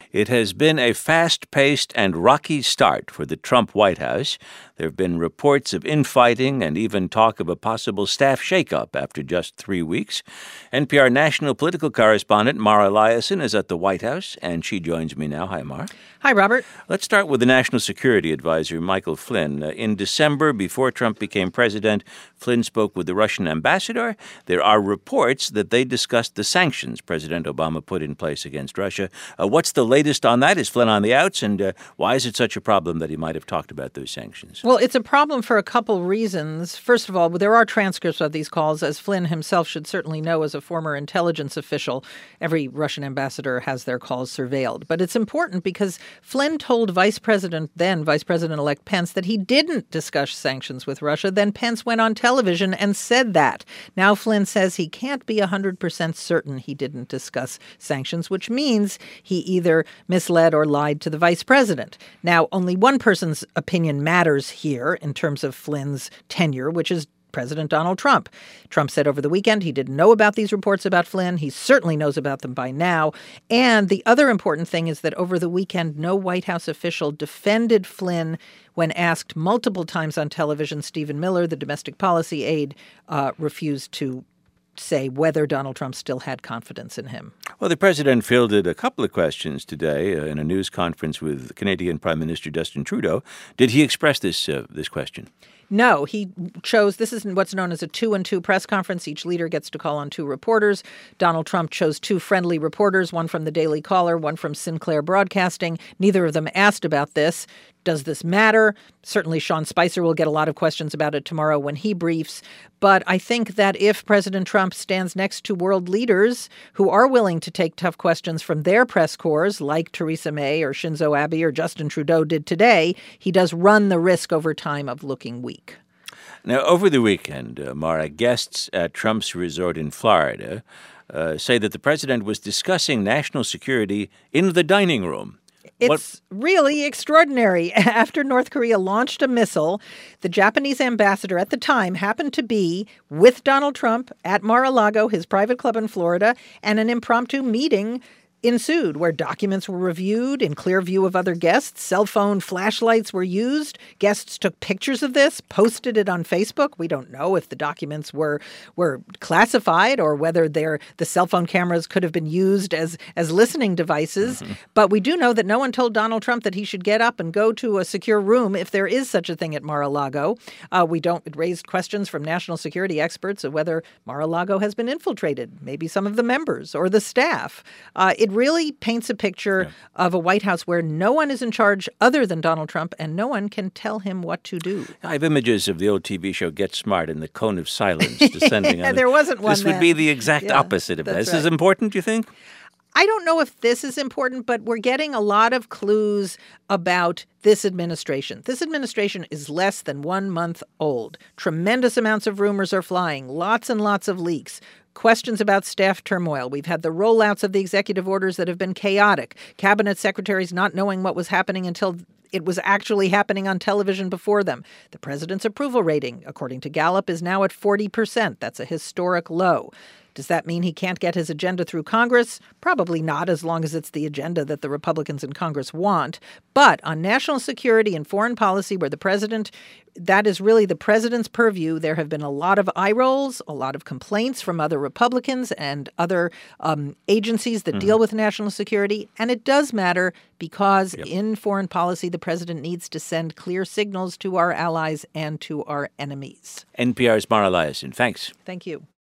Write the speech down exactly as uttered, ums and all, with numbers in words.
It has been a fast-paced and rocky start for the Trump White House. There have been reports of infighting and even talk of a possible staff shakeup after just three weeks. N P R national political correspondent Mara Liasson is at the White House, and she joins me now. Hi, Mara. Hi, Robert. Let's start with the National Security Advisor, Michael Flynn. Uh, in December, before Trump became president, Flynn spoke with the Russian ambassador. There are reports that they discussed the sanctions President Obama put in place against Russia. Uh, what's the latest on that? Is Flynn on the outs? And uh, why is it such a problem that he might have talked about those sanctions? Well, it's a problem for a couple reasons. First of all, there are transcripts of these calls, as Flynn himself should certainly know as a former intelligence official. Every Russian ambassador has their calls surveilled. But it's important because Flynn told Vice President, then Vice President-elect Pence, that he didn't discuss sanctions with Russia. Then Pence went on television and said that. Now Flynn says he can't be one hundred percent certain he didn't discuss sanctions, which means he either misled or lied to the vice president. Now, only one person's opinion matters here in terms of Flynn's tenure, which is President Donald Trump. Trump said over the weekend he didn't know about these reports about Flynn. He certainly knows about them by now. And the other important thing is that over the weekend, no White House official defended Flynn when asked multiple times on television. Stephen Miller, the domestic policy aide, uh, refused to say whether Donald Trump still had confidence in him. Well, the president fielded a couple of questions today uh, in a news conference with Canadian Prime Minister Justin Trudeau. Did he express this uh, this question? No, he chose, this is what's known as a two and two press conference. Each leader gets to call on two reporters. Donald Trump chose two friendly reporters, one from the Daily Caller, one from Sinclair Broadcasting. Neither of them asked about this. Does this matter? Certainly Sean Spicer will get a lot of questions about it tomorrow when he briefs. But I think that if President Trump stands next to world leaders who are willing to take tough questions from their press corps, like Theresa May or Shinzo Abe or Justin Trudeau did today, he does run the risk over time of looking weak. Now, over the weekend, uh, Mara, guests at Trump's resort in Florida uh, say that the president was discussing national security in the dining room. It's what? Really extraordinary. After North Korea launched a missile, the Japanese ambassador at the time happened to be with Donald Trump at Mar-a-Lago, his private club in Florida, and an impromptu meeting ensued where documents were reviewed in clear view of other guests. Cell phone flashlights were used. Guests took pictures of this, posted it on Facebook. We don't know if the documents were were classified or whether they're, the cell phone cameras could have been used as, as listening devices. Mm-hmm. But we do know that no one told Donald Trump that he should get up and go to a secure room if there is such a thing at Mar-a-Lago. Uh, we don't, it raised questions from national security experts of whether Mar-a-Lago has been infiltrated, maybe some of the members or the staff. Uh, it It really paints a picture yeah. of a White House where no one is in charge other than Donald Trump and no one can tell him what to do. I have images of the old T V show Get Smart and the cone of silence descending on it. There wasn't one This would then. be the exact yeah, opposite of that. This right. is important, you think? I don't know if this is important, but we're getting a lot of clues about this administration. This administration is less than one month old. Tremendous amounts of rumors are flying, lots and lots of leaks. Questions about staff turmoil. We've had the rollouts of the executive orders that have been chaotic. Cabinet secretaries not knowing what was happening until it was actually happening on television before them. The president's approval rating, according to Gallup, is now at forty percent. That's a historic low. Does that mean he can't get his agenda through Congress? Probably not, as long as it's the agenda that the Republicans in Congress want. But on national security and foreign policy, where the president, that is really the president's purview, there have been a lot of eye rolls, a lot of complaints from other Republicans and other um, agencies that mm-hmm. deal with national security. And it does matter because yep. in foreign policy, the president needs to send clear signals to our allies and to our enemies. N P R's Mara Liasson. Thanks. Thank you.